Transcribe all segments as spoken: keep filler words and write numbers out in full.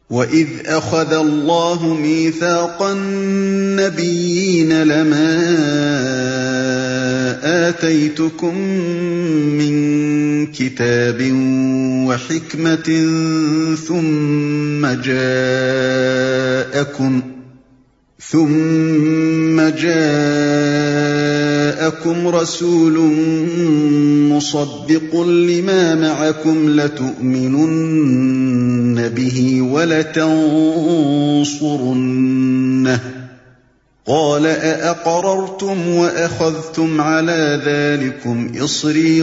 وَإِذْ أَخَذَ اللَّهُ مِيثَاقَ النَّبِيِّينَ لَمَا آتَيْتُكُم مِّن كِتَابٍ وَحِكْمَةٍ ثُمَّ جَاءَكُمْ ثُمَّ جَاءَكُمْ رَسُولٌ مُصَدِّقٌ لِّمَا مَعَكُمْ لَتُؤْمِنُنَّ بِهِ وَلَتَنصُرُنَّهُ قَالَ أَأَقْرَرْتُمْ وَأَخَذْتُمْ عَلَى ذَلِكُمْ إِصْرِي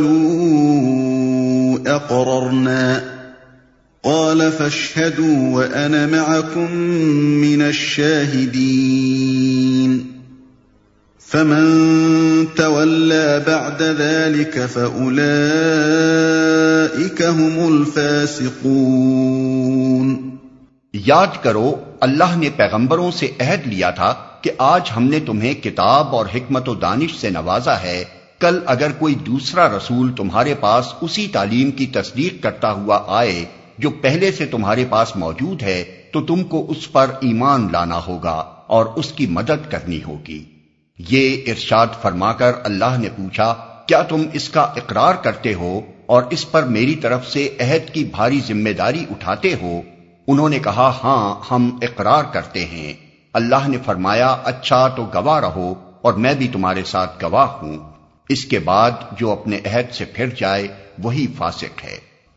قَالُوا أَقْرَرْنَا قَالَ فَاشْهَدُوا وَأَنَا مَعَكُمْ مِنَ الشَّاهِدِينَ فَمَن تَوَلَّىٰ بَعْدَ ذَلِكَ فَأُولَٰئِكَ هُمُ الْفَاسِقُونَ۔ یاد کرو اللہ نے پیغمبروں سے عہد لیا تھا کہ آج ہم نے تمہیں کتاب اور حکمت و دانش سے نوازا ہے، کل اگر کوئی دوسرا رسول تمہارے پاس اسی تعلیم کی تصدیق کرتا ہوا آئے جو پہلے سے تمہارے پاس موجود ہے تو تم کو اس پر ایمان لانا ہوگا اور اس کی مدد کرنی ہوگی۔ یہ ارشاد فرما کر اللہ نے پوچھا، کیا تم اس کا اقرار کرتے ہو اور اس پر میری طرف سے عہد کی بھاری ذمہ داری اٹھاتے ہو؟ انہوں نے کہا، ہاں ہم اقرار کرتے ہیں۔ اللہ نے فرمایا، اچھا تو گواہ رہو اور میں بھی تمہارے ساتھ گواہ ہوں۔ اس کے بعد جو اپنے عہد سے پھر جائے وہی فاسق ہے۔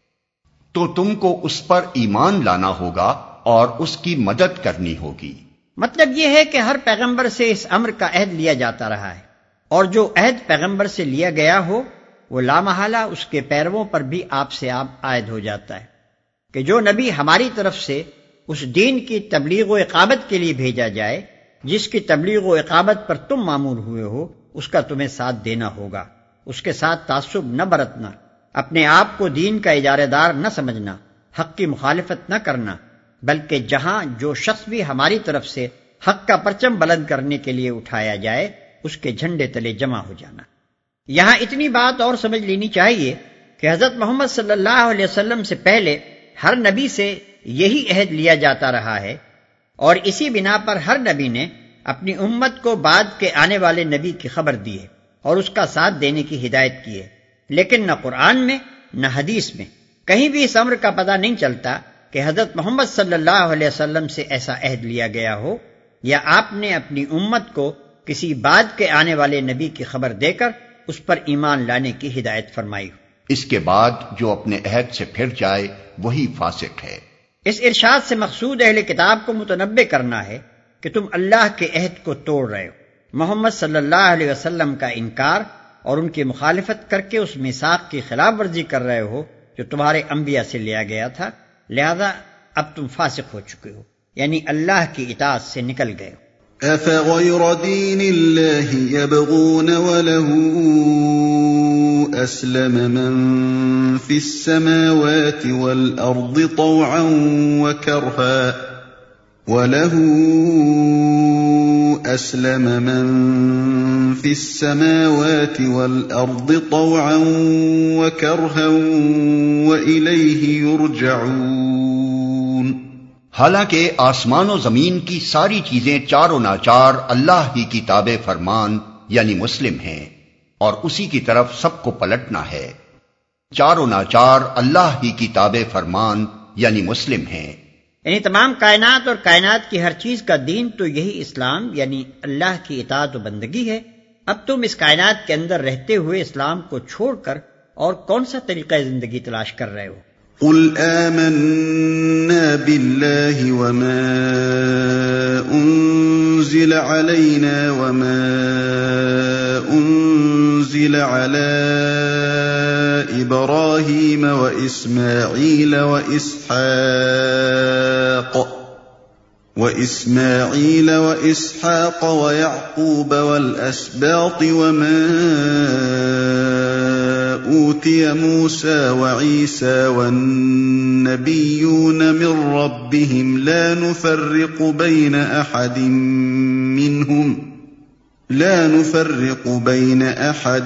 تو تم کو اس پر ایمان لانا ہوگا اور اس کی مدد کرنی ہوگی۔ مطلب یہ ہے کہ ہر پیغمبر سے اس امر کا عہد لیا جاتا رہا ہے، اور جو عہد پیغمبر سے لیا گیا ہو وہ لامحالہ اس کے پیرووں پر بھی آپ سے آپ عائد ہو جاتا ہے کہ جو نبی ہماری طرف سے اس دین کی تبلیغ و اقامت کے لیے بھیجا جائے جس کی تبلیغ و اقامت پر تم مامور ہوئے ہو، اس کا تمہیں ساتھ دینا ہوگا، اس کے ساتھ تعصب نہ برتنا، اپنے آپ کو دین کا اجارہ دار نہ سمجھنا، حق کی مخالفت نہ کرنا، بلکہ جہاں جو شخص بھی ہماری طرف سے حق کا پرچم بلند کرنے کے لیے اٹھایا جائے اس کے جھنڈے تلے جمع ہو جانا۔ یہاں اتنی بات اور سمجھ لینی چاہیے کہ حضرت محمد صلی اللہ علیہ وسلم سے پہلے ہر نبی سے یہی عہد لیا جاتا رہا ہے، اور اسی بنا پر ہر نبی نے اپنی امت کو بعد کے آنے والے نبی کی خبر دی ہے اور اس کا ساتھ دینے کی ہدایت کی ہے، لیکن نہ قرآن میں نہ حدیث میں کہیں بھی اس امر کا پتہ نہیں چلتا کہ حضرت محمد صلی اللہ علیہ وسلم سے ایسا عہد لیا گیا ہو یا آپ نے اپنی امت کو کسی بعد کے آنے والے نبی کی خبر دے کر اس پر ایمان لانے کی ہدایت فرمائی ہو۔ اس کے بعد جو اپنے عہد سے پھر جائے وہی فاسق ہے۔ اس ارشاد سے مقصود اہل کتاب کو متنبہ کرنا ہے کہ تم اللہ کے عہد کو توڑ رہے ہو، محمد صلی اللہ علیہ وسلم کا انکار اور ان کی مخالفت کر کے اس میثاق کی خلاف ورزی کر رہے ہو جو تمہارے انبیاء سے لیا گیا تھا، لہذا اب تم فاسق ہو چکے ہو، یعنی اللہ کی اطاعت سے نکل گئے ہو۔ أَفَغَيْرَ دِينِ اللَّهِ يَبْغُونَ وَلَهُ أَسْلَمَ مَن فِي السَّمَاوَاتِ وَالْأَرْضِ طَوْعًا وَكَرْهًا وَلَهُ أَسْلَمَ مَن فِي السَّمَاوَاتِ وَالْأَرْضِ طَوْعًا وَكَرْهًا وَإِلَيْهِ يُرْجَعُونَ۔ حالانکہ آسمان و زمین کی ساری چیزیں چار و ناچار اللہ ہی کی تابع فرمان یعنی مسلم ہیں، اور اسی کی طرف سب کو پلٹنا ہے۔ چار و ناچار اللہ ہی کی تابع فرمان یعنی مسلم ہیں، یعنی تمام کائنات اور کائنات کی ہر چیز کا دین تو یہی اسلام یعنی اللہ کی اطاعت و بندگی ہے۔ اب تم اس کائنات کے اندر رہتے ہوئے اسلام کو چھوڑ کر اور کون سا طریقہ زندگی تلاش کر رہے ہو؟ قل آمنا بالله وما أنزل علينا وما أنزل على إبراهيم وإسماعيل وإسحاق وإسماعيل وإسحاق ويعقوب والأسباط وما أوتي موسى وعيسى والنبيون من ربهم لا نفرق بين أحد منهم لا نفرق بين أحد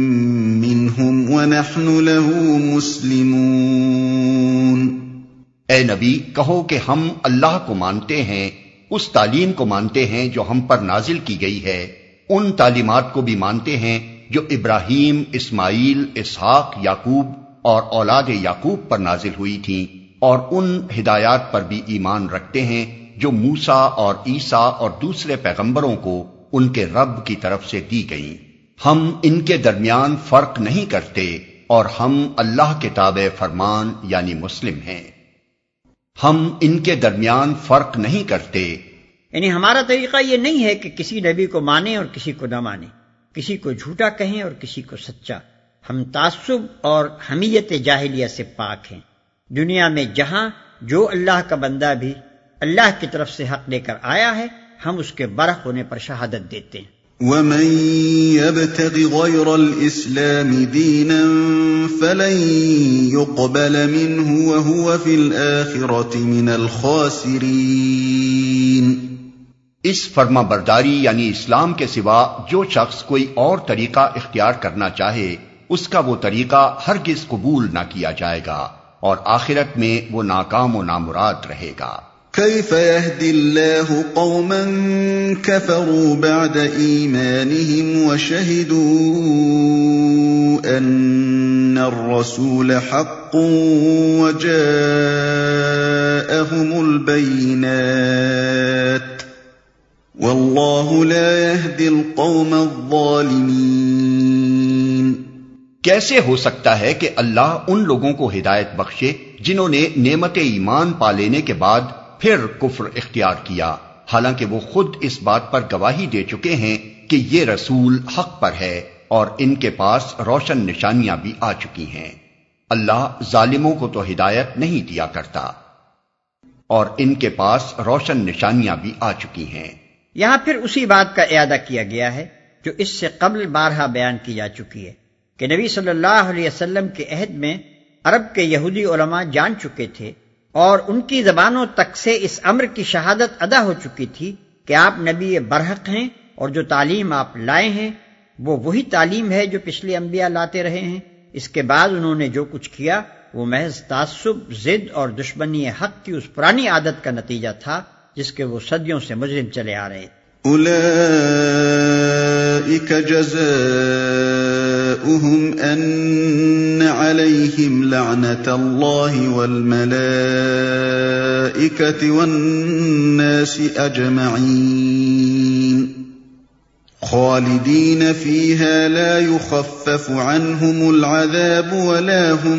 منهم ونحن له مسلمون۔ اے نبی کہو کہ ہم اللہ کو مانتے ہیں، اس تعلیم کو مانتے ہیں جو ہم پر نازل کی گئی ہے، ان تعلیمات کو بھی مانتے ہیں جو ابراہیم، اسماعیل، اسحاق، یعقوب اور اولاد یعقوب پر نازل ہوئی تھیں، اور ان ہدایات پر بھی ایمان رکھتے ہیں جو موسیٰ اور عیسیٰ اور دوسرے پیغمبروں کو ان کے رب کی طرف سے دی گئیں۔ ہم ان کے درمیان فرق نہیں کرتے اور ہم اللہ کے تابع فرمان یعنی مسلم ہیں۔ ہم ان کے درمیان فرق نہیں کرتے، یعنی ہمارا طریقہ یہ نہیں ہے کہ کسی نبی کو مانیں اور کسی کو نہ مانیں، کسی کو جھوٹا کہیں اور کسی کو سچا۔ ہم تعصب اور حمیت جاہلیہ سے پاک ہیں۔ دنیا میں جہاں جو اللہ کا بندہ بھی اللہ کی طرف سے حق لے کر آیا ہے، ہم اس کے برحق ہونے پر شہادت دیتے ہیں۔ وَمَن يَبْتَغِ غَيْرَ الْإِسْلَامِ دِينًا فَلَن يُقْبَلَ مِنْهُ وَهُوَ فِي الْآخِرَةِ مِنَ الْخَاسِرِينَ۔ اس فرما برداری یعنی اسلام کے سوا جو شخص کوئی اور طریقہ اختیار کرنا چاہے، اس کا وہ طریقہ ہرگز قبول نہ کیا جائے گا اور آخرت میں وہ ناکام و نامراد رہے گا۔ كيف يهدي الله قوما كفروا بعد إيمانهم وشهدوا أن الرسول حق وجاءهم البينات والله لا يهدي القوم الظالمين۔ کیسے ہو سکتا ہے کہ اللہ ان لوگوں کو ہدایت بخشے جنہوں نے نعمت ایمان پا لینے کے بعد پھر کفر اختیار کیا، حالانکہ وہ خود اس بات پر گواہی دے چکے ہیں کہ یہ رسول حق پر ہے اور ان کے پاس روشن نشانیاں بھی آ چکی ہیں۔ اللہ ظالموں کو تو ہدایت نہیں دیا کرتا، اور ان کے پاس روشن نشانیاں بھی آ چکی ہیں۔ یہاں پھر اسی بات کا اعادہ کیا گیا ہے جو اس سے قبل بارہا بیان کی جا چکی ہے کہ نبی صلی اللہ علیہ وسلم کے عہد میں عرب کے یہودی علماء جان چکے تھے اور ان کی زبانوں تک سے اس امر کی شہادت ادا ہو چکی تھی کہ آپ نبی برحق ہیں اور جو تعلیم آپ لائے ہیں وہ وہی تعلیم ہے جو پچھلے انبیاء لاتے رہے ہیں۔ اس کے بعد انہوں نے جو کچھ کیا وہ محض تعصب، ضد اور دشمنی حق کی اس پرانی عادت کا نتیجہ تھا جس کے وہ صدیوں سے مجرم چلے آ رہے تھے۔ اولئک جزاؤہم ان علیہم لعنۃ اللہ والملائکۃ والناس اجمعین خالدین فیہا لا یخفف عنہم العذاب ولا هم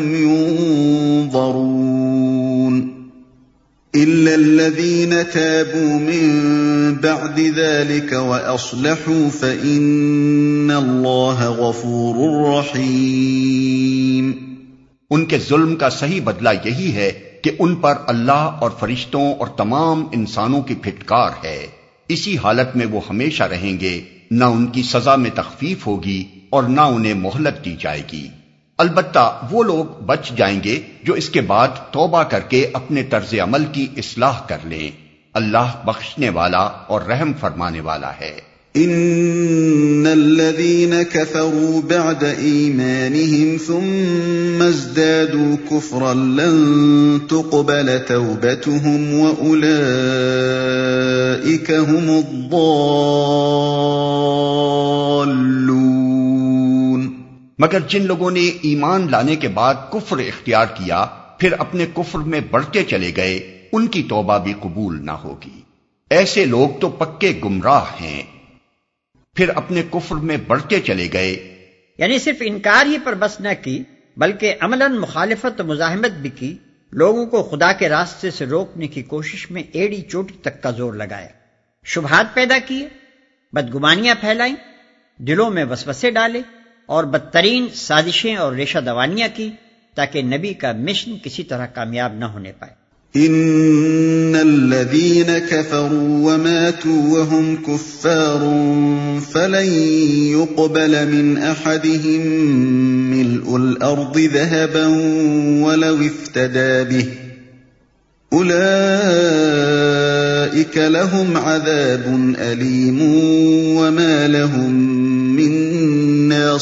ينظرون إِلَّا الَّذِينَ تَابُوا مِن بَعْدِ ذَلِكَ وَأَصْلَحُوا فَإِنَّ اللَّهَ غَفُورٌ رَّحِيمٌ۔ ان کے ظلم کا صحیح بدلہ یہی ہے کہ ان پر اللہ اور فرشتوں اور تمام انسانوں کی پھٹکار ہے، اسی حالت میں وہ ہمیشہ رہیں گے، نہ ان کی سزا میں تخفیف ہوگی اور نہ انہیں مہلت دی جائے گی۔ البتہ وہ لوگ بچ جائیں گے جو اس کے بعد توبہ کر کے اپنے طرز عمل کی اصلاح کر لیں۔ اللہ بخشنے والا اور رحم فرمانے والا ہے۔ ان الذين كفروا بعد ايمانهم ثم ازدادوا كفرا لن تقبل توبتهم واولئك هم الضالون۔ مگر جن لوگوں نے ایمان لانے کے بعد کفر اختیار کیا پھر اپنے کفر میں بڑھتے چلے گئے، ان کی توبہ بھی قبول نہ ہوگی۔ ایسے لوگ تو پکے گمراہ ہیں، پھر اپنے کفر میں بڑھتے چلے گئے۔ یعنی صرف انکار ہی پر بس نہ کی بلکہ عملاً مخالفت و مزاحمت بھی کی، لوگوں کو خدا کے راستے سے روکنے کی کوشش میں ایڑی چوٹی تک کا زور لگایا، شبہات پیدا کیے، بدگمانیاں پھیلائیں، دلوں میں وسوسے ڈالے اور بدترین سازشیں اور ریشہ دوانیاں کی تاکہ نبی کا مشن کسی طرح کامیاب نہ ہونے پائے۔ ان الذين كفروا وماتوا وهم كفار فلن يقبل من احدهم ملء الارض ذهبا ولو افتدى به اولئك لهم عذاب اليم وما لهم من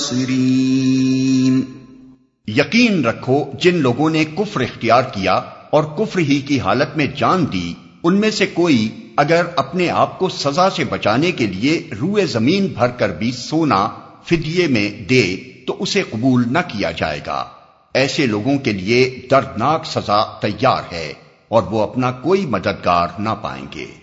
ناصرین۔ یقین رکھو جن لوگوں نے کفر اختیار کیا اور کفر ہی کی حالت میں جان دی، ان میں سے کوئی اگر اپنے آپ کو سزا سے بچانے کے لیے روئے زمین بھر کر بھی سونا فدیے میں دے تو اسے قبول نہ کیا جائے گا۔ ایسے لوگوں کے لیے دردناک سزا تیار ہے اور وہ اپنا کوئی مددگار نہ پائیں گے۔